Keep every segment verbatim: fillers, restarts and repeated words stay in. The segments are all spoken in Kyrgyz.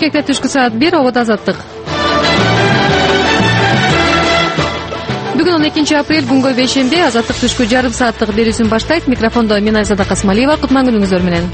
Бишкекте түшкү саат бир, обод азаттык. Бүгүн он экинчи апрель, күнгө бейшемби. Азаттык түшкү жарым сааттык берүүсүн баштайт. Микрофондо мен Айзада Касмалиева. Кутман күнүңүздөр менен.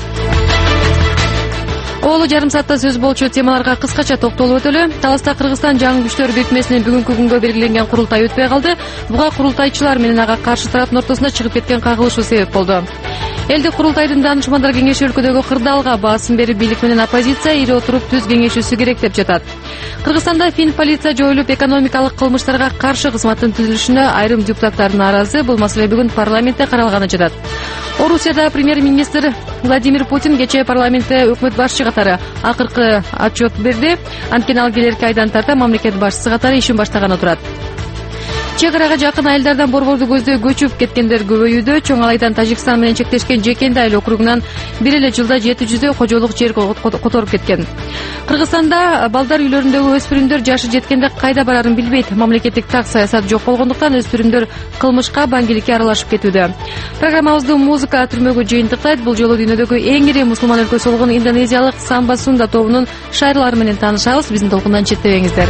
Оолу жарым саатта сөз болчу темаларга кыскача токтолуп өтөлү. Таласта Кыргызстан жаңы күчтөр бирикмесинин бүгүнкү күнгө белгиленген курултай өтпөй калды. Буга курултайчылар менен ага каршы тараптын ортосунда чыгып кеткен кагылышуу себеп болду. Элдик курултайдын данышмандар кеңеши өлкөдөгү кырдаалга баасым берип, бийлик менен оппозиция ири отуруп түз кеңешүүсү керек деп жатат. Кыргызстанда фин полиция жоюлуп, экономикалык кылмыштарга каршы кызматтын түзүлүшүнө айрым депутаттар нааразы. Бул маселе бүгүн парламентте каралганы жатат. Орусияда премьер-министр Владимир Путин кечээ парламентте өкмөт башчы катары акыркы отчет берди. Анткени ал келерки айдан тарта мамлекет башчысы катары ишин баштаган отурат. Чек арага жакын айылдардан борборду көздөй көчүп кеткендер көбөйүүдө. Чоң Алайдан Тажикстан менен чектешкен Жекенди айыл округунан бир эле жылда жети жүздөй кожолук жер которуп кеткен. Кыргызстанда балдар үйлөрүндөгү өспүрүмдөр жашы жеткенде кайда барарын билбейт. Мамлекеттик так саясат жок болгондуктан өспүрүмдөр кылмышка, баңгиликке аралашып кетүүдө. Программабызды музыка түрмөгү жыйынтыктайт. Бул жолу дүйнөдөгү эң ири мусулман өлкөсү болгон индонезиялык Самба Сунда тобунун шайырлары менен таанышабыз. Биздин толкундан четтебеңиздер.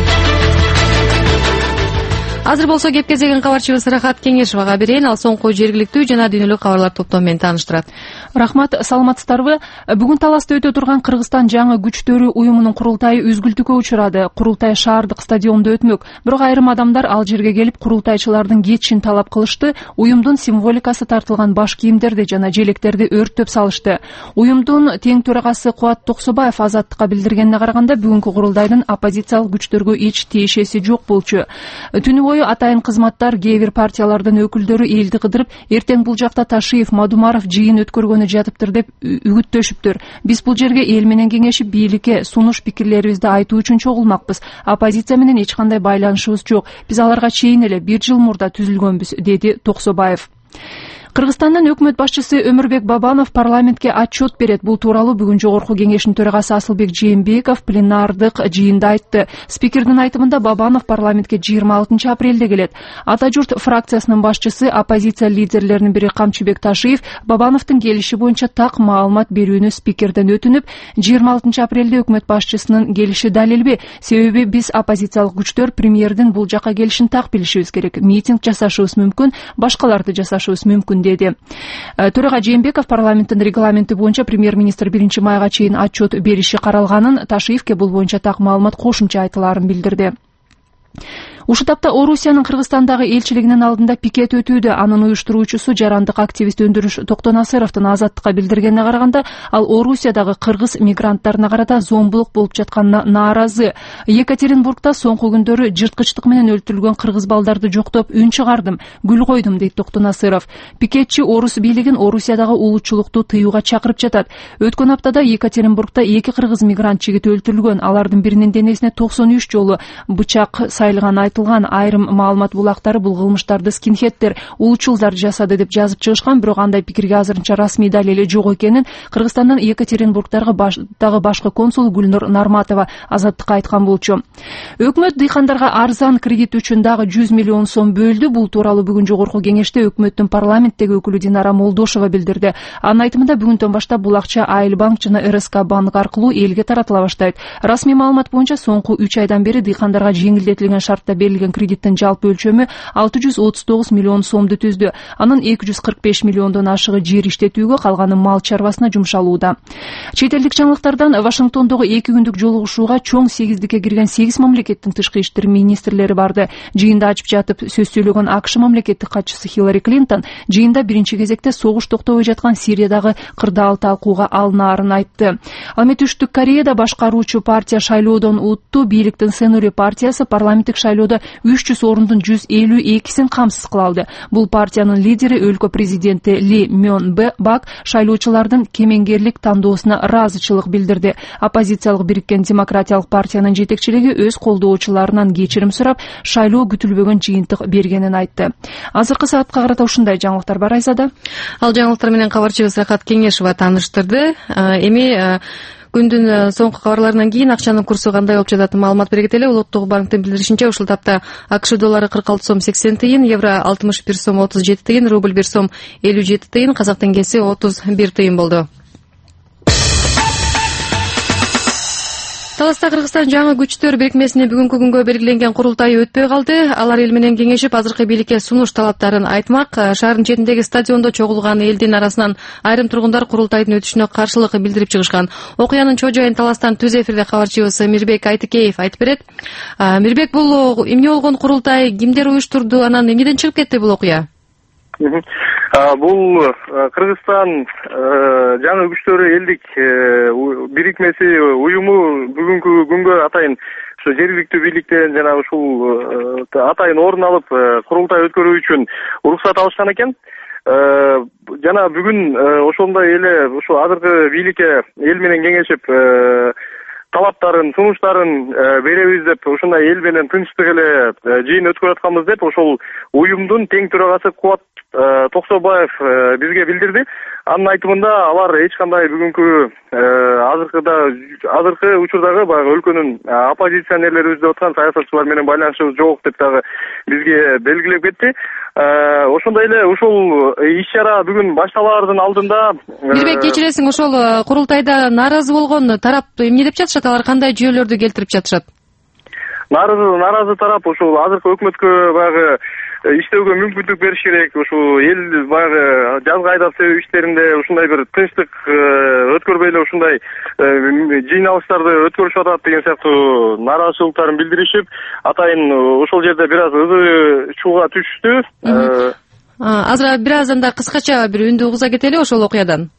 Азыр болсо кеп кезеген кабарчыбыз Рахат Кеңешовага берейин. Ал соңку жергиликтүү жана дүйнөлүк кабарлар топтому менен тааныштырат. Рахмат, саламатсыздарбы? Бүгүн таласта өтө турган Кыргызстан жаңы күчтөрү уюмунун курултайы үзгүлтүүгө учурады. Курултай шаардык стадиондо өтмөк. Бирок айрым адамдар ал жерге келип курултайчылардын кетишин талап кылышты. Уюмдун символикасы тартылган баш кийимдерди жана желектерди өрттөп салышты. Уюмдун тең төрагасы Кубат Токсобаев Азаттыкка билдиргенине караганда, бүгүнкү курултайдын оппозициялык күчтөргө эч тиешеси жок болчу. Түнү бою атайын кызматтар, кээ бир партиялардын өкүлдөрү элди кыдырып, эртең бул жакта Ташиев, Мадумаров жыйын өткөргөнү жатыптыр деп үгүттөшүптүр. Биз бул жерге эл менен кеңешип, бийликке сунуш пикирлерибизди айтуу үчүн чогулмакпыз. Оппозиция менен эч кандай байланышыбыз жок. Биз аларга чейин эле бир жыл мурда түзүлгөнбүз, деди Токсобаев. Кыргызстандын өкмөт башчысы Өмүрбек Бабанов парламентке отчет берет. Бул тууралуу бүгүн жогорку кеңештин төрагасы Асылбек Жээнбеков пленардык жыйында айтты. Спикердин айтымында Бабанов парламентке жыйырма алтынчы апрелде келет. Ата журт фракциясынын башчысы, оппозиция лидерлеринин бири Камчыбек Ташиев Бабановдун келиши боюнча так маалымат берүүнү спикерден өтүнүп, жыйырма алтынчы апрелде өкмөт башчысынын келиши далилби? Себеби биз оппозициялык күчтөр премьердин бул жака келишин так билишибиз керек. Митинг жасашыбыз мүмкүн, башкаларды жасашыбыз мүмкүн, деди. Төрага Жээнбеков парламенттин регламенти боюнча премьер-министр биринчи майга чейин отчет бериши каралганын, Ташиевке бул боюнча так маалымат кошумча айтылаарын билдирди. Ушул тапта Орусиянын Кыргызстандагы элчилигинин алдында пикет өтүүдө. Анын уюштуруучусу жарандык активист Өндүрүш Токтонасыровдун Азаттыкка билдиргенине караганда, ал Орусиядагы кыргыз мигранттарына карата зомбулук болуп жатканына нааразы. Екатеринбургда соңку күндөрү жырткычтык менен өлтүрүлгөн кыргыз балдарды жоктоп үн чыгардым, гүл койдум, дейт Токтонасыров. Пикетчи орус бийлигин Орусиядагы улутчулукту тыюуга чакырып жатат. Өткөн аптада Екатеринбургда эки кыргыз мигрант жигит өлтүрүлгөн. Алардын биринин денесине токсон үч жолу бычак сайылган айтылган. Айрым маалымат булактары бул кылмыштарды скинхеттер, улучулдар жасады деп жазып чыгышкан, бирок андай пикирге азырынча расмий далили жок экенин Кыргызстандан Екатеринбургдагы баштагы башкы консул Гүлнур Нарматова Азаттыкка айткан болчу. Өкмөт дыйкандарга арзан кредит үчүн дагы жүз миллион сом бөлдү. Бул тууралуу бүгүн жогорку кеңеште өкмөттүн парламенттеги өкүлү Динара Молдошова билдирди. Анын айтымында бүгүндөн баштап бул акча Айыл банк жана эр эс ка банк аркылуу элге таратыла баштайт. Расмий маалымат боюнча соңку үч айдан бери дыйкандарга жеңилдетилген шартта берилген кредиттин жалпы өлчөмү алты жүз отуз тогуз миллион сомду түздү. Анын эки жүз кырк беш миллиондон ашыгы жер иштетүүгө, калганы мал чарбасына жумшалууда. Чет элдик жаңылыктардан Вашингтондогу эки күндүк жолугушууга чоң сегиздикке кирген сегиз мамлекеттин тышкы иштер министрлери барды. Жыйында ачып жатып сөз сүйлөгөн АКШ мамлекеттик катчысы Хиллари Клинтон жыйында биринчи кезекте согуш токтобой жаткан Сириядагы кырдаал талкууга алынаарын айтты. Ал эми Түштүк Кореяда башкаруучу партия шайлоодон утту. Бийликтин Сенури партиясы парламенттик шайлоодо үч жүз орундун жүз элүү экисин камсыз кыла алды. Бул партиянын лидери өлкө президенти Ли Мён Бак шайлоочулардын кемеңгерлик тандоосуна ыраазычылык билдирди. Оппозициялык бириккен демократиялык партиянын жетекчилиги өз колдоочуларынан кечирим сурап, шайлоо күтүлбөгөн жыйынтык бергенин айтты. Азыркы саатка карата ушундай жаңылыктар бар, Айзада. Ал жаңылыктар менен кабарчыбыз Рахат Кеңешова тааныштырды. Эми күндүн соңку кабарларынан кийин акчанын курсу кандай болуп жатат маалымат бере кетели. Улуттук банктын билдиришинче, ушул тапта АКШ доллары кырк алты сом сексен тыйын, евро алтымыш бир сом отуз жети тыйын, рубль бир сом элүү жети тыйын, казак теңгеси отуз бир тыйын болду. Таласта Кыргызстан жаңы күчтөр бирикмесинин бүгүнкү күнгө белгиленген курултайы өтпөй калды. Алар эл менен кеңешип, азыркы бийликке сунуш талаптарын айтмак. Шаардын четиндеги стадиондо чогулган элдин арасынан айрым тургундар курултайдын өтүшүнө каршылык билдирип чыгышкан. Окуянын чоо жайын Таластан түз эфирде кабарчыбыз Мирбек Айтыкеев айтып берет. Мирбек, бул эмне болгон курултай, кимдер уюштурду, анан эмнеден чыгып кетти бул окуя? Бул Кыргызстан жаңы күчтөрү элдик бирикмеси уюму бүгүнкү күнгө атайын ушу жергиликтүү бийликтен жана ушул атайын орун алып курултай өткөрүү үчүн уруксат алышкан экен. Жана бүгүн ошондой эле ушу азыркы бийликке эл менен кеңешип талаптарын, сунуштарын беребиз деп, ушундай эл менен тынчтык эле жыйын өткөрүп атканбыз деп, ошол уюмдун тең төрагасы Кубат Токсобаев бизге билдирди. Анын айтымында алар эч кандай бүгүнкү азыркыда азыркы учурдагы баягы өлкөнүн оппозиционерлери деп аткан саясатчылар менен байланышыбыз жок деп дагы бизге белгилеп кетти. Ошондой эле ушул иш-чара бүгүн башталаардын алдында Мирбек, кечиресиң, ошол курултайда нааразы болгон тарап эмне деп жатышат? Алар кандай жүйөлөрдү келтирип жатышат? Нааразы нааразы тарап ушул азыркы өкмөткө баягы иштөөгө мүмкүндүк бериш керек. Ушул эл баягы жазгы айдап себеп иштеринде ушундай бир тынчтык өткөрбөй эле ушундай жыйналыштарды өткөрүшүп атат деген сыяктуу нааразычылыктарын билдиришип, атайын ошол жерде бир аз ызы чууга түшүштү. Азыр бир аз анда кыскача бир үндү угуза кетели ошол окуядан.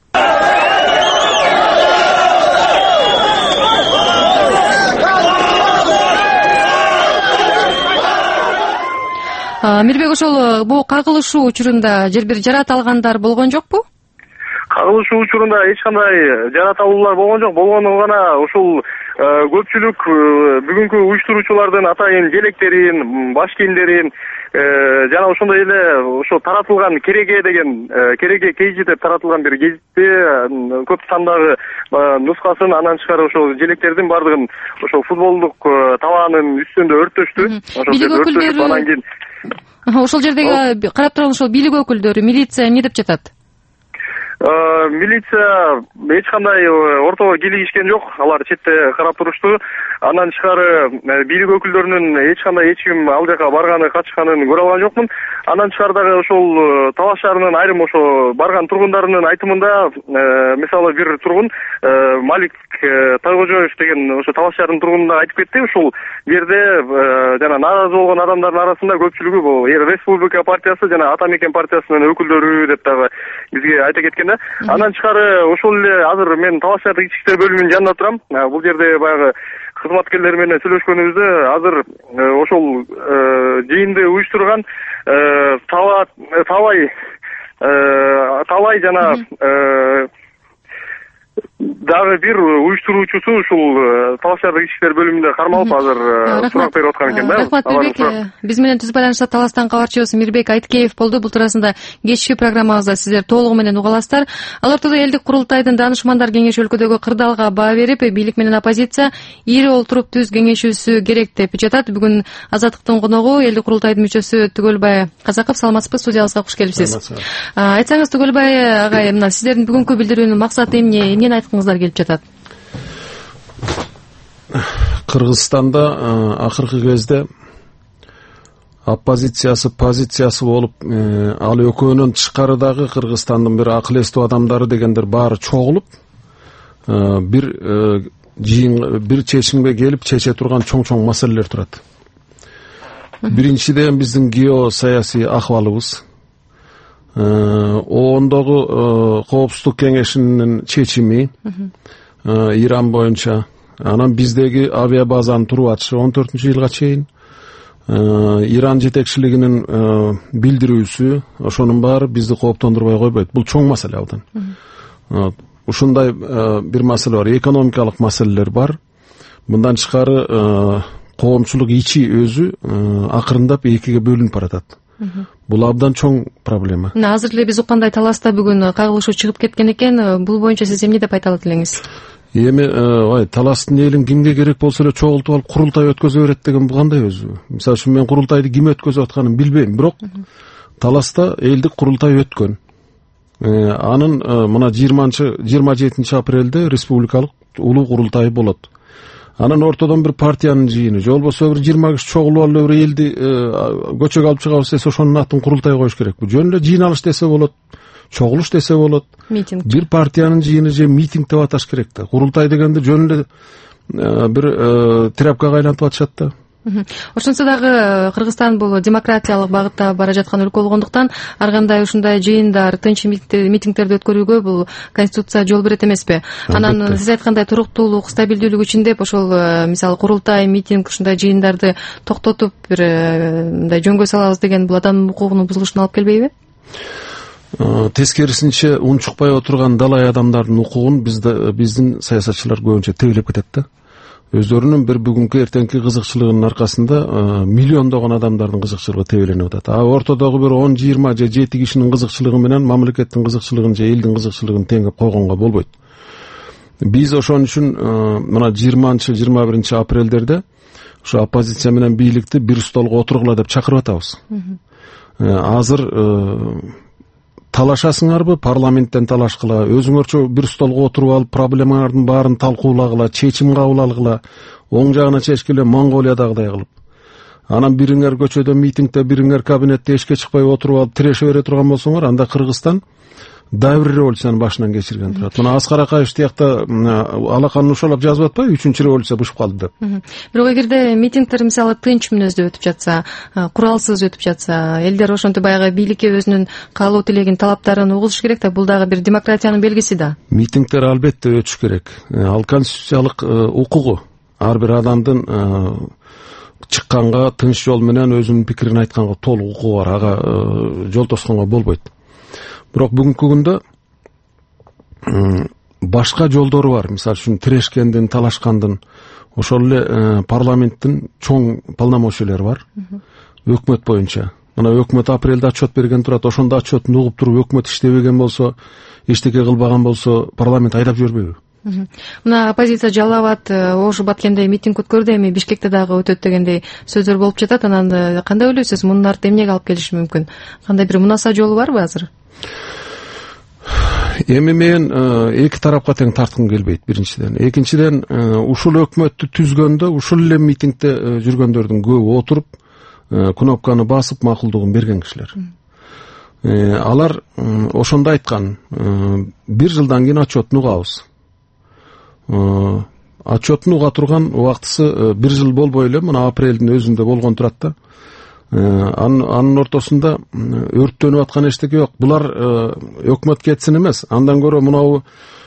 Мирбек, ошол бул кагылышуу учурунда жер бир жарат алгандар болгон жокпу? Кагылышуу учурунда эч кандай жарат алуулар болгон жок. Болгону гана ушул көпчүлүк бүгүнкү уюштуруучулардын атайын желектерин, баш кийимдерин жана ошондой эле ошо таратылган кереге деген кереге кейжи деп таратылган бир гезитти көп сандагы нускасын, анан тышкары ошол желектердин бардыгын ошол футболдук табаанын үстүндө өрттөштү. Бийлик өкүлдөрү анан кийин ошол жердеги карап турган ошол бийлик өкүлдөрү, милиция эмне деп жатат? Милиция эч кандай ортого кийлигишкен жок, алар четте карап турушту. Андан тышкары бийлик өкүлдөрүнүн эч кандай эч ким ал жака барганы, качканын көрө алган жокмун. Андан тышкары дагы ошол Талас шаарынын айрым ошо барган тургундарынын айтымында, мисалы бир тургун Малик Тойгожоев деген ошо Талас шаарынын тургунунда айтып кетти. Ушул жерде жана нааразы болгон адамдардын арасында көпчүлүгү бул Республика партиясы жана Ата Мекен партиясынын өкүлдөрү деп дагы бизге айта кеткен. Андан тышкары ошол эле азыр мен Талас шаардык ички иштер бөлүмүнүн жанында турам. Бул жерде баягы кызматкерлер менен сүйлөшкөнүбүздө азыр ошол жыйынды уюштурган Табай Табай жана дагы бир уюштуруучусу ушул Талас шаардык ички иштер бөлүмүндө кармалып азыр сурак берип аткан экен да. Рахмат, Мирбек. Биз менен түз байланышта Таластан кабарчыбыз Мирбек Айтыкеев болду. Бул туурасында кечки программабызда сиздер толугу менен уга аласыздар. Ал ортодо элдик курултайдын данышмандар кеңеши өлкөдөгү кырдаалга баа берип, бийлик менен оппозиция ири олтуруп түз кеңешүүсү керек деп жатат. Бүгүн Азаттыктын коногу элдик курултайдын мүчөсү Түгөлбай Казаков. Саламатсызбы? Студиябызга куш келипсиз. Айтсаңыз, Түгөлбай агай, мына сиздердин бүгүнкү билдирүүнүн максаты эмне? Эмнени айткыңыздар келип жатат? Кыргызстанда акыркы кезде оппозициясы, позициясы болуп, ал экөөнөн тышкарыдагы Кыргызстандын бир акыл эстүү адамдары дегендер баары чогулуп, бир жыйын, бир чечимге келип чече турган чоң-чоң маселелер турат. Биринчиден биздин геосаясий акыбалыбыз, оондогу коопсуздук кеңешинин чечими Иран боюнча, анан биздеги авиабазанын туруп атышы он төртүнчү жылга чейин, Иран жетекчилигинин билдирүүсү, ошонун баары бизди кооптондурбай койбойт. Бул чоң маселе абдан. Ушундай бир маселе бар, экономикалык маселелер бар. Мындан тышкары коомчулук ичи өзү акырындап экиге бөлүнүп баратат. Бул абдан чоң проблема. Азыр эле биз уккандай Таласта бүгүн кагылышуу чыгып кеткен экен. Бул боюнча сиз эмне деп айта алат элеңиз? Эми ой, Таластын элин кимге керек болсо эле чогултуп алып курултай өткөзө берет деген бул кандай өзү? Мисалы үчүн мен курултайды ким өткөзүп атканын билбейм, бирок Таласта элдик курултай өткөн. Анын мына жыйырма жетинчи апрелде республикалык улуу курултай болот. Анан ортодон бир партиянын жыйыны же болбосо бир жыйырма киши чогулуп алып бир элди көчөгө алып чыгабыз десе ошонун атын курултай коюш керекпи? Жөн эле жыйналыш десе болот, чогулуш десе болот. Митинг. Бир партиянын жыйыны же митинг деп аташ керек да. Курултай дегенде жөн эле бир тряпкага айлантып атышат да. Ошонсо дагы Кыргызстан бул демократиялык багытта бара жаткан өлкө болгондуктан ар кандай ушундай жыйындар, тынч митингдерди өткөрүүгө бул конституция жол берет эмеспи? Анан сиз айткандай туруктуулук, стабилдүүлүк үчүн деп ошол мисалы курултай, митинг, ушундай жыйындарды токтотуп бир мындай жөнгө салабыз деген бул адам укугунун бузулушуна алып келбейби? Тескерисинче унчукпай отурган далай адамдардын укугун биздин саясатчылар көбүнчө тебелеп кетет да. Өздөрүнүн бир бүгүнкү эртеңки кызыкчылыгынын аркасында миллиондогон адамдардын кызыкчылыгы тебеленип атат. А ортодогу бир он, жыйырма же жети кишинин кызыкчылыгы менен мамлекеттин кызыкчылыгын же элдин кызыкчылыгын теңеп койгонго болбойт. Биз ошон үчүн мына жыйырманчы жыйырма биринчи апрелдерде ушу оппозиция менен бийликти бир столго отургула деп чакырып атабыз. Азыр талашасыңарбы, парламенттен талашкыла, өзүңөрчө бир столго отуруп алып, проблемалардын баарын талкуулагыла, чечим кабыл алгыла, оң жагына чечкиле Монголиядагыдай кылып. Анан бириңер көчөдө митингде, бириңер кабинетте эшикке чыкпай отуруп алып, тиреше бере турган болсоңор, анда Кыргызстан дагы бир революциянын башынан кечирген турат. Мына Аскар Акаев тиякта алаканын ушалап жазып атпайбы, үчүнчү революция бышып калды деп. Бирок эгерде митингдер мисалы тынч мүнөздө өтүп жатса, куралсыз өтүп жатса, элдер ошентип баягы бийликке өзүнүн каалоо тилегин, талаптарын угузуш керек да, бул дагы бир демократиянын белгиси да. Митингдер албетте өтүш керек. Ал конституциялык укугу. Ар бир адамдын чыкканга тынч жол менен өзүнүн пикирин айтканга толук укугу бар. Ага жол тосконго болбойт. Бирок бүгүнкү күндө башка жолдору бар. Мисалы үчүн тирешкендин, талашкандын, ошол эле парламенттин чоң полномочиялары бар. Өкмөт боюнча. Мына өкмөт апрелде отчет берген турат. Ошондо отчетун угуп туруп өкмөт иштебеген болсо, эчтеке кылбаган болсо, парламент айдап жибербейби? Мына оппозиция Жалал Абад, Ош Баткенде митинг өткөрдү, эми Бишкекте дагы өтөт дегендей сөздөр болуп жатат. Анан кандай ойлойсуз? Мунун арты эмнеге алып келиши мүмкүн? Кандай бир мунаса жолу барбы азыр? Эми мен эки тарапка тең тарткым келбейт, биринчиден. Экинчиден, ушул өкмөттү түзгөндө, ушул эле митингде жүргөндөрдүн көбү отуруп, кнопканы басып макулдугун берген кишилер. Алар ошондо айткан, бир жылдан кийин отчетун угабыз. Отчетун уга турган убактысы бир жыл болбой эле, мына апрелдин өзүндө болгон турат да. Анын ортосунда өрттөнүп аткан эчтеке жок. Булар өкмөт кетсин эмес, андан көрө мынау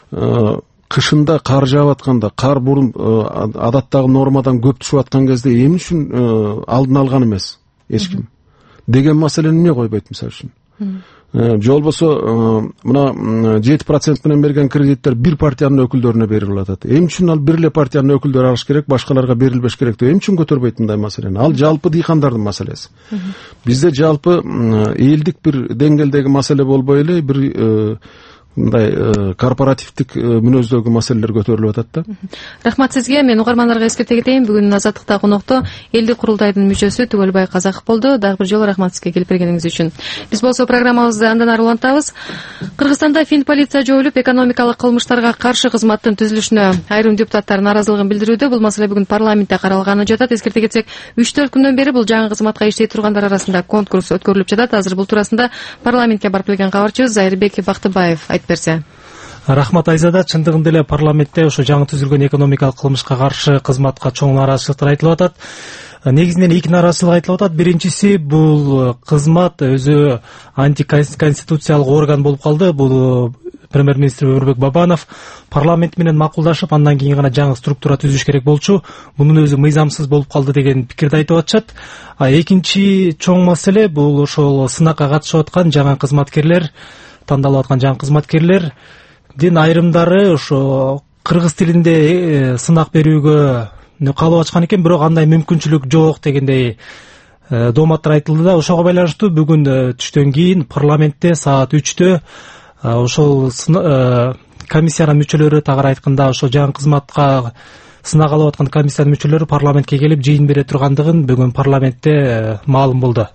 кышында кар жаап атканда, кар бурун адаттагы нормадан көп түшүп аткан кезде эмне үчүн алдын алган эмес эч ким деген маселени эмне койбойт мисалы үчүн? Же болбосо мына жети процент менен берген кредиттер бир партиянын өкүлдөрүнө берилип атат. Эмне үчүн ал бир эле партиянын өкүлдөрү алыш керек, башкаларга берилбеш керек деп эмне үчүн көтөрбөйт мындай маселени? Ал жалпы дыйкандардын маселеси. Бизде жалпы элдик бир деңгээлдеги маселе болбой эле бир мындай корпоративдик мүнөздөгү маселелер көтөрүлүп атат да. Рахмат сизге. Мен угармандарга эскерте кетейин. Бүгүн Азаттыкта конокто элдик курултайдын мүчөсү Түгөлбай Казаков болду. Дагы бир жолу рахмат сизге келип бергениңиз үчүн. Биз болсо программабызды андан ары улантабыз. Кыргызстанда фин полиция жоюлуп, экономикалык кылмыштарга каршы кызматтын түзүлүшүнө айрым депутаттар нааразылыгын билдирүүдө. Бул маселе бүгүн парламентте каралганы жатат. Эскерте кетсек, үч төрт күндөн бери бул жаңы кызматка иштей тургандар арасында конкурс өткөрүлүп жатат. Азыр бул туурасында парламентке барып келген кабарчыбыз Зайырбек Бактыбаев айтып берсе. Рахмат Айзада, чындыгында эле парламентте ошо жаңы түзүлгөн экономикалык кылмышка каршы кызматка чоң нааразычылыктар айтылып атат. Негизинен эки нааразычылык айтылып атат. Биринчиси, бул кызмат өзү антиконституциялык орган болуп калды. Бул премьер-министр Өмүрбек Бабанов парламент менен макулдашып, андан кийин гана жаңы структура түзүш керек болчу. Мунун өзү мыйзамсыз болуп калды деген пикирди айтып атышат. А экинчи чоң маселе бул ошол сынакка катышып аткан жаңы кызматкерлер, тандалып аткан жаңы кызматкерлердин айрымдары ошо кыргыз тилинде сынак берүүгө каалоо ачкан экен, бирок андай мүмкүнчүлүк жок дегендей дооматтар айтылды да. Ошого байланыштуу бүгүн түштөн кийин парламентте саат үчтө ошол комиссиянын мүчөлөрү, тагыраак айтканда ошол жаңы кызматка сынак алып аткан комиссиянын мүчөлөрү парламентке келип жыйын бере тургандыгын бүгүн парламентте маалым болду.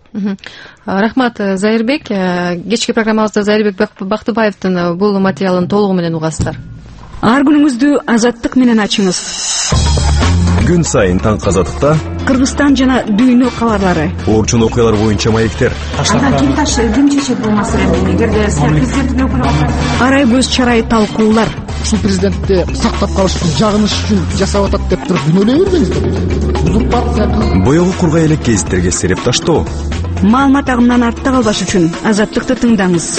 Рахмат Зайырбек. Кечки программабызда Зайырбек Бактыбаевдин бул материалын толугу менен угасыздар. Ар күнүңүздү азаттык менен ачыңыз. Күн сайын таң казадыкта Кыргызстан жана дүйнө кабарлары. Орчун окуялар боюнча маектер. Ким таш ким чечет бул маселени? Эгерде президенттин өкүлү арай көз чарай талкуулар. Ушул президентти сактап калыш үчүн, жагыныш үчүн жасап атат деп туруп күнөөлөй бербеңиздер. Узурпация. Боёгу кургай элек гезиттерге сереп таштоо. Маалымат агымынан артта калбаш үчүн Азаттыкты тыңдаңыз.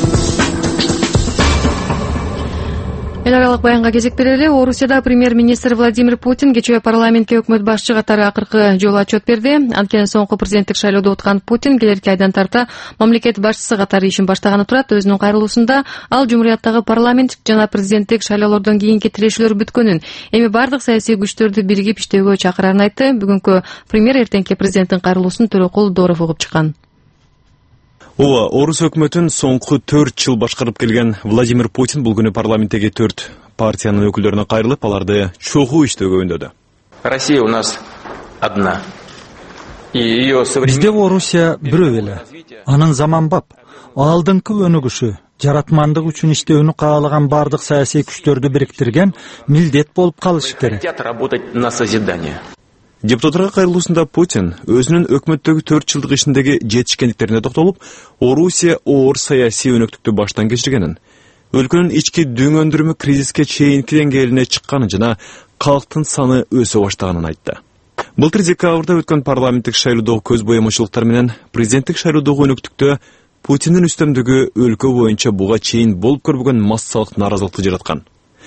Эл аралык баянга кезек берели. Орусияда премьер-министр Владимир Путин кечээ парламентке өкмөт башчы катары акыркы жолу отчет берди. Анткени соңку президенттик шайлоодо уткан Путин келерки айдан тарта мамлекет башчысы катары ишин баштаганы турат. Өзүнүн кайрылуусунда ал Жумурияттагы парламенттик жана президенттик шайлоолордон кийинки тирешүүлөр бүткөнүн, эми бардык саясий күчтөрдү биригип иштөөгө чакырарын айтты. Бүгүнкү премьер эртеңки президенттин кайрылуусун Төрөкул Дооров угуп чыккан. Ооба, орус өкмөтүн соңку төрт жыл башкарып келген Владимир Путин бул күнү парламенттеги төрт партиянын өкүлдөрүнө кайрылып, аларды чогуу иштөөгө үндөдү. Россия у нас одна. Бизде Орусия бирөө эле. Анын заманбап, алдыңкы өнүгүшү, жаратмандык үчүн иштөөнү каалаган бардык саясий күчтөрдү бириктирген милдет болуп калышы керек. Хотят работать на созидание. Депутаттарга кайрылуусунда Путин өзүнүн өкмөттөгү төрт жылдык ишиндеги жетишкендиктерине токтолуп, Орусия оор саясий өнөктүктү баштан кечиргенин, өлкөнүн ички дүң өндүрүмү кризиске чейинки деңгээлине чыкканын жана калктын саны өсө баштаганын айтты. Былтыр декабрда өткөн парламенттик шайлоодогу көз боемочулуктар менен президенттик шайлоодогу өнөктүктө Путиндин үстөмдүгү өлкө боюнча буга чейин болуп көрбөгөн массалык наразылыкты жараткан.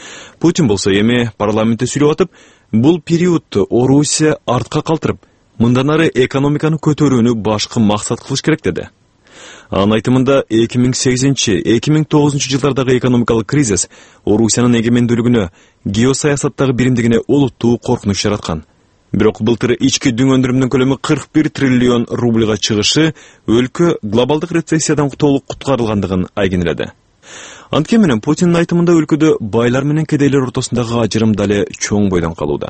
Путин болсо эми парламентте сүйлөп атып, бул периодду Орусия артка калтырып, мындан ары экономиканы көтөрүүнү башкы максат кылыш керек деди. Анын айтымында эки миң сегизинчи — эки миң тогузунчу жылдардагы экономикалык кризис Орусиянын эгемендүүлүгүнө, геосаясаттагы биримдигине олуттуу коркунуч жараткан. Бирок былтыр ички дүң өндүрүмүнүн көлөмү кырк бир триллион рубльга чыгышы өлкө глобалдык рецессиядан толук куткарылгандыгын айгинеледи. Анткени менен Путиндин айтымында өлкөдө байлар менен кедейлер ортосундагы ажырым дале чоң бойдон калууда.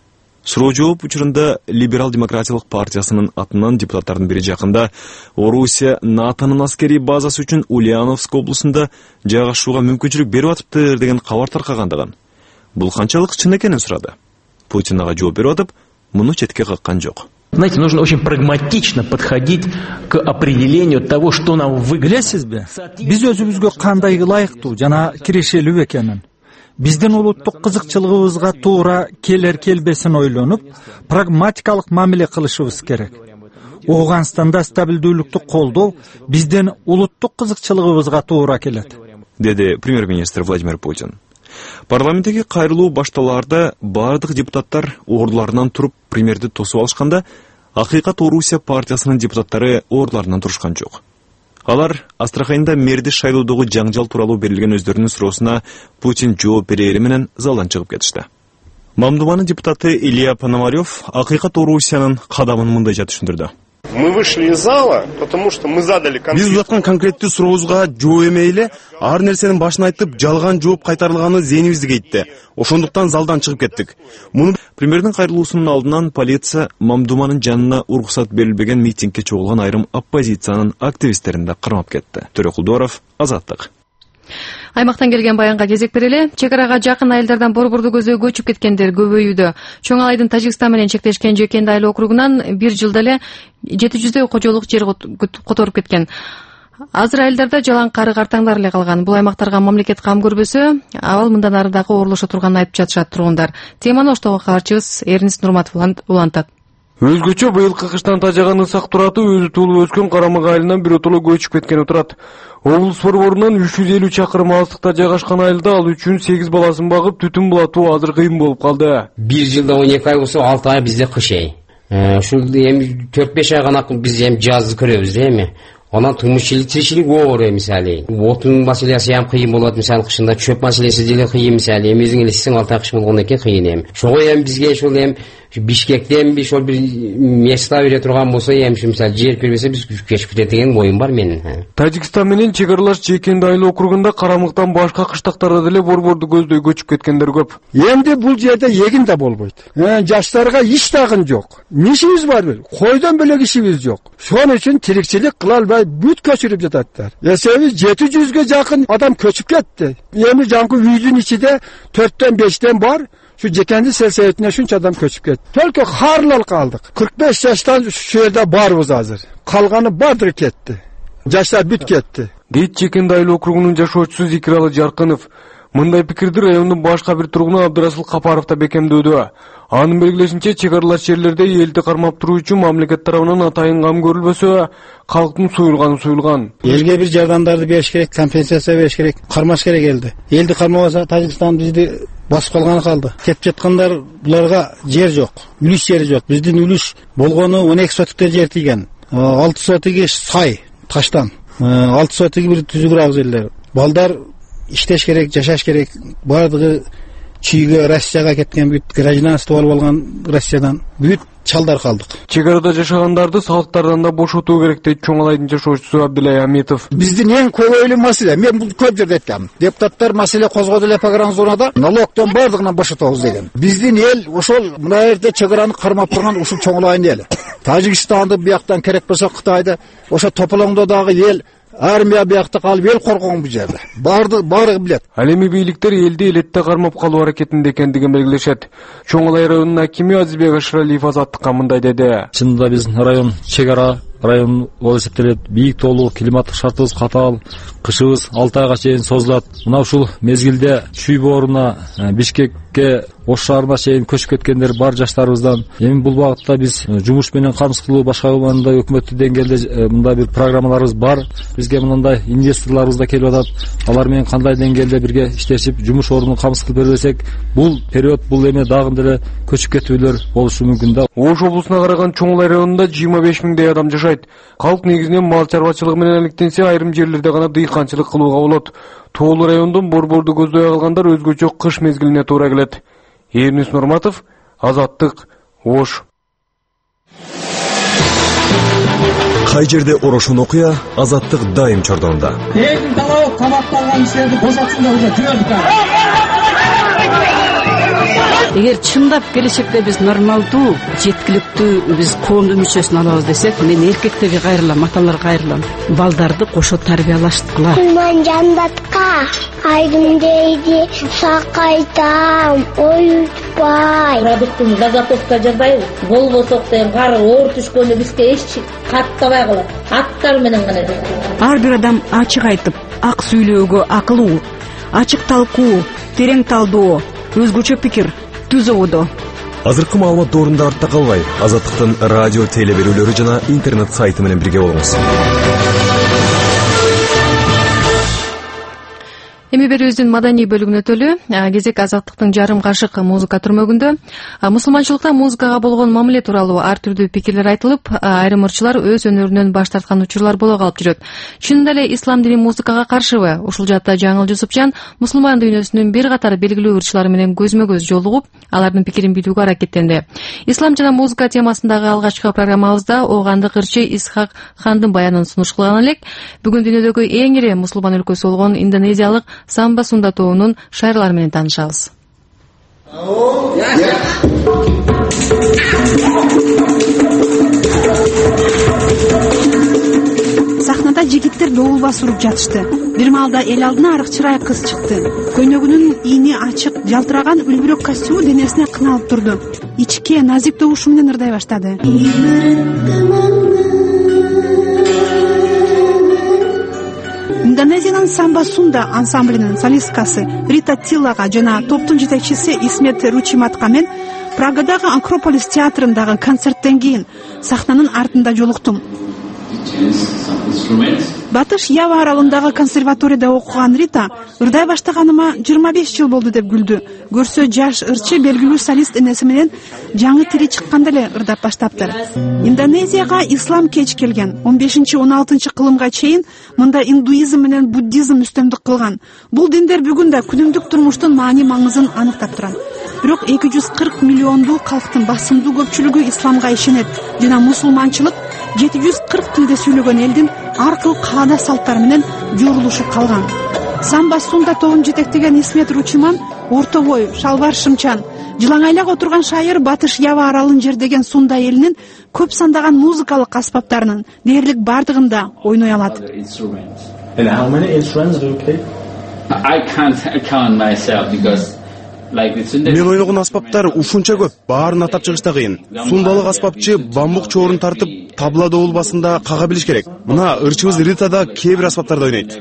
Суроо жооп учурунда Либерал демократиялык партиясынын атынан депутаттардын бири жакында Орусия НАТОнун аскерий базасы үчүн Ульяновск облусунда жайгашууга мүмкүнчүлүк берип атыптыр деген кабар таркагандыгын. Бул канчалык чын экенин сурады. Путин ага жооп берип атып, муну четке каккан жок. Знаете, нужно очень прагматично подходить к определению того, что нам выгодно. Билесизби? Биз өзүбүзгө кандай ылайыктуу жана кирешелүү экенин, биздин улуттук кызыкчылыгыбызга туура келер келбесин ойлонуп, прагматикалык мамиле кылышыбыз керек. Ооганстанда стабилдүүлүктү колдоо биздин улуттук кызыкчылыгыбызга туура келет, деди премьер-министр Владимир Путин. Парламенттеги кайрылуу башталаарда бардык депутаттар ордуларынан туруп премьерди тосуп алышканда, Акыйкат Орусия партиясынын депутаттары ордуларынан турушкан жок. Алар Астраханда мэрди шайлоодогу жаңжал тууралуу берилген өздөрүнүн суроосуна Путин жооп берери менен залдан чыгып кетишти. Мамдуманын депутаты Илья Пономарев Акыйкат Орусиянын кадамын мындай түшүндүрдү. Мы вышли из зала, потому что мы задали конкретный... Биз узаткан конкреттүү сурообузга жооп эмей эле ар нерсенин башын айтып, жалган жооп кайтарылганы зээнибизди кейтти. Ошондуктан залдан чыгып кеттик. Муну премьердин кайрылуусунун алдынан полиция Мамдуманын жанына уруксат берилбеген митингге чогулган айрым оппозициянын активисттерин да кармап кетти. Төрөкул Дооров, Азаттык. Аймактан келген баянга кезек берели. Чек арага жакын айылдардан борборду көзөө көчүп кеткендер көбөйүүдө. Чоң Алайдын Тажикстан менен чектешкен Жөкенди айыл округунан бир жылда эле жети жүздөй кожолук жер которуп кеткен. Азыр айылдарда жалаң кары картаңдар эле калган. Бул аймактарга мамлекет кам көрбөсө, абал мындан ары дагы орулуша турганын айтып жатышат тургундар. Теманы Оштогу кабарчыбыз Эрнис Нурматов улантат. Өзгөчө быйылкы кыштан тажаган ысак тураты өзү туулуп өскөн Карамак айылынан биротоло көчүп кеткени турат. Облус борборунан үч жүз элүү чакырым алыстыкта жайгашкан айылда ал үчүн сегиз баласын багып, түтүн булатуу азыр кыйын болуп калды. бир жылда он эки ай болсо алты ай бизде кыш ай. Ушул эми төрт беш ай гана биз эми жазды көрөбүз эми. Анан турмуш тиричилик оор мисалы. Отун маселеси ham кыйын болот, мисалы кышында чөп маселеси деле кыйын мисалы. Эми өзүң элестесең алты ай кыш болгондон кийин кыйын эми. Шого эми бизге ошол эми Бишкектен бир ошол бир места бере турган болсо, эми мисалы жер бербесе биз кечип кетет деген оюм бар менин. Тажикстан менен чек аралаш Жекенди айыл округунда Карамыктан башка кыштактарда деле борборду көздөй көчүп кеткендер көп. Эмди бул жерде эгин да болбойт. Жаштарга иш дагы жок. Нишибиз бар? Койдон бөлөк ишибиз жок. Шон үчүн тирикчилик кыла албай бүт көчүрүп жататтар. Эсеби жети жүзгө жакын адам көчүп кетти. Эми жаңкы үйдүн ичинде төрттөн бештен бар. Şu Cekendi selseyetine şunca adam köçüp ketdi. Только harlal kaldık. kırk beş yaştan şu yerde barбыз hazır. Kalganı bardır ketdi. Жаштар бүт кетти. Дейт Чекенди айыл округунун жашоочусу Зикиралы Жаркынов. Мындай пикирди райондун башка бир тургуну Абдырасыл Капаров да бекемдөөдү. Анын белгилешинче, чек аралаш жерлерде элди кармап туруу үчүн мамлекет тарабынан атайын кам көрүлбөсө, калктын суюлганы суюлган. Элге бир жардамдарды бериш керек, компенсация бериш керек, кармаш керек элди. Элди кармабаса Тажикстан бизди басып калганы калды. Кетип жаткандар буларга жер жок, үлүш жери жок. Биздин үлүш болгону он эки сотиктер жер тийген. алты сотиги сай, таштан. алты сотиги бир түзүгүрак жерлер. Балдар иштеш керек, жашаш керек. Бардыгы чүйгө, Россияга кеткен, бүт гражданство алып алган Россиядан бүт чалдар калдык. Чек арада жашагандарды салыктардан да бошотуу керек дейт Чоң Алайдын жашоочусу Абдылай Амитов. Биздин эң көбөйлүү маселе, мен бул көп жерде айткам. Депутаттар маселе козгоду эле погран зонада налогтон бардыгынан бошотобуз деген. Биздин эл ошол мына жерде чек араны кармап турган ушул Чоң Алайдын эли. Тажикстанды бияктан керек болсо Кытайды, ошо Тополоңдо дагы эл армия биякта калып эл коргон бул жерде. Барды бары билет. Ал эми бийликтер элди элетте кармап калуу аракетинде экендигин белгилешет. Чоң Алай районунун акими Азизбек Ашыралиев Азаттыкка мындай деди. Чынында биздин район чек ара район болуп эсептелет. Бийик тоолуу климаттык шартыбыз катаал, кышыбыз алты айга чейин созулат. Мына ушул мезгилде Чүй бооруна, Бишкекке, Ош шаарына чейин көчүп кеткендер бар жаштарыбыздан. Эми бул багытта биз жумуш менен камсыз кылуу, башка мындай өкмөттүк деңгээлде мындай бир программаларыбыз бар. Бизге мындай инвесторлорубуз да келип атат. Алар менен кандай деңгээлде бирге иштешип, жумуш ордун камсыз кылып бербесек, бул период бул эме дагы деле көчүп кетүүлөр болушу мүмкүн да. Ош облусуна караган Чоң Алай районунда жыйырма беш миңдей адам жашайт. Калк негизинен мал чарбачылыгы менен алектенсе, айрым жерлерде гана дыйканчылык кылууга болот. Тоолуу райондон борборду көздөй алгандар өзгөчө кыш мезгилине туура келет. Эрнис Нурматов, Азаттык, Ош. Кай жерде орошун окуя, Азаттык дайым чордонунда. Элдин талабы камакталган кишилерди бошотсун деп жүрөбүз. Эгер чындап келечекте биз нормалдуу, жеткиликтүү биз коомдун мүчөсүн алабыз десек, мен эркектерге кайрылам, аталарга кайрылам. Балдарды кошо тарбиялаштыгыла. Мен жандатка айдым дейди, сакайтам, оютпай. Продуктун заготовка жасайбыз. Болбосок деген кары оор түшкөндө бизге эч каттабай калат. Аттар менен гана жасайбыз. Ар бир адам ачык айтып, ак сүйлөөгө акылуу, ачык талкуу, терең талдоо, өзгөчө пикир түзөбүдө. Азыркы маалымат доорунда артта калбай, Азаттыктын радио теле берүүлөрү жана интернет сайты менен бирге болуңуз. Эми берүүбүздүн маданий бөлүгүнө өтөлү. Кезек Азаттыктын жарым кашык музыка түрмөгүндө мусулманчылыкта музыкага болгон мамиле тууралуу ар түрдүү пикирлер айтылып, айрым ырчылар өз өнөрүнөн баш тарткан учурлар боло калып жүрөт. Чынында эле ислам дини музыкага каршыбы? Ушул жакта Жаңыл Жусупжан мусулман дүйнөсүнүн бир катар белгилүү ырчылары менен көзмө-көз жолугуп, алардын пикирин билүүгө аракеттенди. Ислам жана музыка темасындагы алгачкы программабызда оогандык ырчы Исхак Хандын баянын сунуш кылган элек. Бүгүн дүйнөдөгү эң ири мусулман өлкөсү болгон Индонезиялык Самба Сунда тобунун шайырлары менен таанышабыз. Сахнада жигиттер добул басып жатышты. Бир маалда эл алдына арык чырай кыз чыкты. Көйнөгүнүн ийни ачык, жалтыраган үлбүрөк костюму денесине кыналып турду. Ичке назик добушу менен ырдай баштады. Индонезиянын Самба Сунда ансамблинин солисткасы Рита Тиллага жана топтун жетекчиси Исмет Ручиматка мен Прагадагы Акрополис театрындагы концерттен кийин сахнанын артында жолуктум. Батыш Ява аралындагы консерваторияда окуган Рита ырдай баштаганыма жыйырма беш жыл болду деп күлдү. Көрсө жаш ырчы белгилүү солист энеси менен жаңы тири чыкканда эле ырдап баштаптыр. Индонезияга ислам кеч келген. он бешинчи он алтынчы кылымга чейин мында индуизм менен буддизм үстөмдүк кылган. Бул диндер бүгүн да күнүмдүк турмуштун маани маңызын аныктап турат. Бирок эки жүз кырк миллиондуу калктын басымдуу көпчүлүгү исламга ишенет жана мусулманчылык жети жүз кырк тилде сүйлөгөн элдин ар кыл каада салттары менен жорулушуп калган. Самба Сунда тобун жетектеген Исмет Ручиман орто бой, шалбар шымчан, жылаңайлак отурган шайыр Батыш Ява аралын жердеген Сунда элинин көп сандаган музыкалык аспаптарынын дээрлик бардыгында ойной алат. I can't count myself because мен ойногон аспаптар ушунча көп, баарын атап чыгыш да кыйын. Сундалык аспапчы бамбук чоорун тартып, табла доолбасында кага билиш керек. Мына ырчыбыз Рита да кээ бир аспаптарда ойнойт.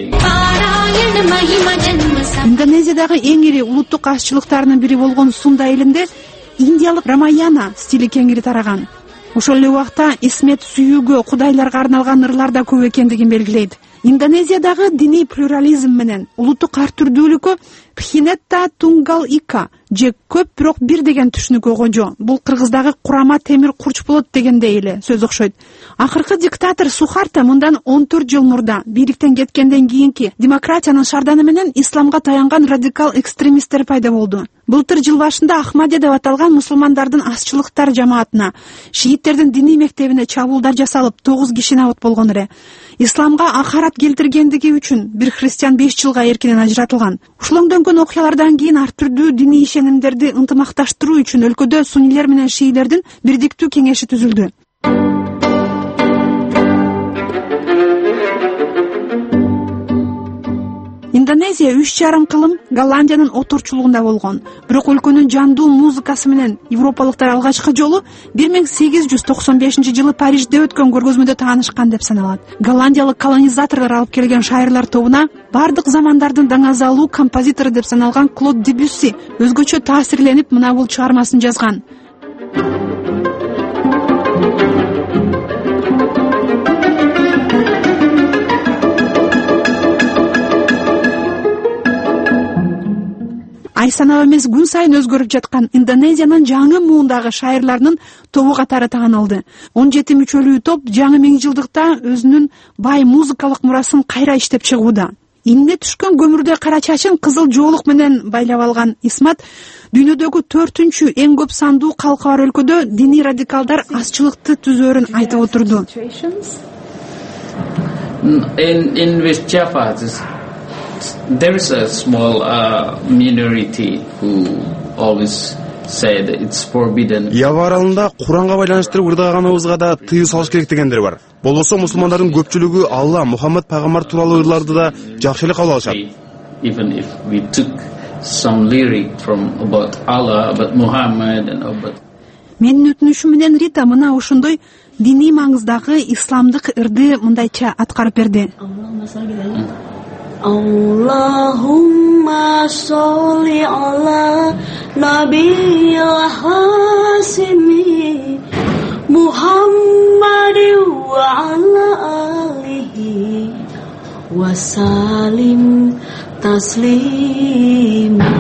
Индонезиядагы эң ири улуттук ашчылыктарынын бири болгон Сунда элинде индиялык рамаяна стили кеңири тараган. Ошол эле убакта исмет сүйүүгө, кудайларга арналган ырлар да көп экендигин белгилейт. Индонезиядагы диний плюрализм менен улуттук ар түрдүүлүккө Пхинетта Тунгал Ика же көп бирок бир деген түшүнүккө кожо. Бул кыргыздагы курама темир курч болот дегендей эле сөз окшойт. Акыркы диктатор Сухарто мындан он төрт жыл мурда бийликтен кеткенден кийинки демократиянын шарданы менен исламга таянган радикал экстремисттер пайда болду. Былтыр жыл башында Ахмадия деп аталган мусулмандардын асчылыктар жамаатына, шииттердин диний мектебине чабуулдар жасалып, тогуз киши абот болгон эле. Исламга акарат келтиргендиги үчүн бир христиан беш жылга эркинен ажыратылган. Ушулоңдөнгөн окуялардан кийин ар түрдүү диний ишенимдерди ынтымакташтыруу үчүн өлкөдө суннилер менен шиилердин бирдиктүү кеңеши түзүлдү. Индонезия үч жарым кылым Голландиянын отурчулугунда болгон. Бирок өлкөнүн жандуу музыкасы менен европалыктар алгачкы жолу бир миң сегиз жүз токсон бешинчи жылы Парижде өткөн көргөзмөдө таанышкан деп саналат. Голландиялык колонизаторлор алып келген шайырлар тобуна бардык замандардын даңазалуу композитору деп саналган Клод Дебюсси өзгөчө таасирленип мына бул чыгармасын жазган. Ай санап эмес күн сайын өзгөрүп жаткан Индонезиянын жаңы муундагы шайырларынын тобу катары таанылды. он жети мүчөлүү топ жаңы миңжылдыкта өзүнүн бай музыкалык мурасын кайра иштеп чыгууда. Инине түшкөн көмүрдөй кара чачын кызыл жоолук менен байлап алган Исмат дүйнөдөгү төртүнчү эң көп сандуу калкы бар өлкөдө диний радикалдар асчылыкты түзөөрүн айтып отурду. In in West Java, there is a small uh, minority who always say that it's forbidden. Ява аралында Куранга байланыштырып ырдаганыбызга да тыюу салыш керек дегендер бар. Болбосо мусулмандардын көпчүлүгү Алла, Мухаммад пайгамбар тууралуу ырларды да жакшы эле кабыл алышат. Even if we took some lyric from about Allah, about Muhammad and about. Менин өтүнүшүм менен Рита мына ошондой диний маңыздагы исламдык ырды мындайча аткарып берди. Allahumma sholli ala nabiyil hasimi Muhammadin wa ala alihi wa salim taslima.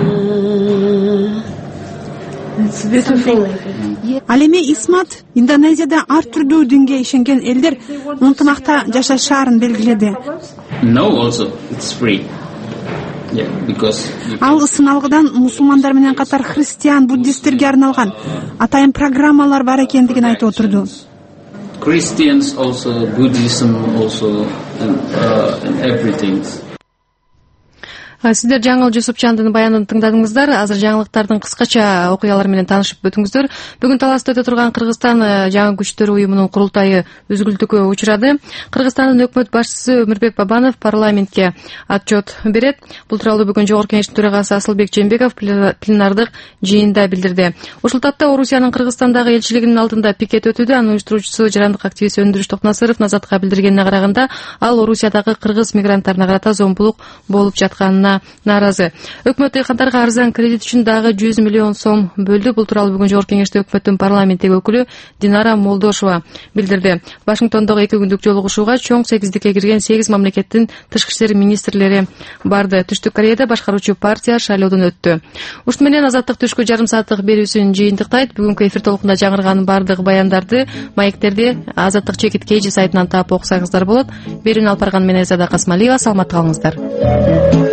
Ал эми Исмат Индонезияда ар түрдүү динге ишенген элдер ынтымакта жашашаарын белгиледи. No, also it's free. Yeah, because Ал сыналгыдан мусулмандар менен катар христиан, буддисттерге арналган атайын программалар бар экендигин айтып отурду. Christians also, Buddhism also, and, uh, and everything. Сиздер Жаңыл Жусупчандын баянын тыңдадыңыздар. Азыр жаңылыктардын кыскача окуялары менен таанышып өтүңүздөр. Бүгүн таласта өтө турган Кыргызстан жаңы күчтөр уюмунун курултайы үзгүлтүккө учурады. Кыргызстандын өкмөт башчысы Өмүрбек Бабанов парламентке отчет берет. Бул тууралуу бүгүн Жогорку Кеңештин төрагасы Асылбек Жээнбеков пленардык жыйында билдирди. Ушул тапта Орусиянын Кыргызстандагы элчилигинин алдында пикет өтүүдө. Анын уюштуруучусу жарандык активист Өндүрүш Токнасыров Назатка билдиргенине караганда, ал Орусиядагы кыргыз мигранттарына карата зомбулук болуп жатканына нааразы. Өкмөт ыйкандарга арзан кредит үчүн дагы жүз миллион сом бөлдү. Бул тууралуу бүгүн Жогорку Кеңеште өкмөттүн парламенттеги өкүлү Динара Молдошова билдирди. Вашингтондогу эки күндүк жолугушууга чоң сегиздикке кирген сегиз мамлекеттин тышкы иштер министрлери барды. Түштүк Кореяда башкаруучу партия шайлоодон өттү. Ушун менен Азаттык түшкү жарым сааттык берүүсүн жыйынтыктайт. Бүгүнкү эфир толкунда жаңырган бардык баяндарды, маектерди Азаттык чекит кей жи сайтынан таап окусаңыздар болот. Берүүнү алып барган мен Айзада Касмалиева. Саламатта калыңыздар.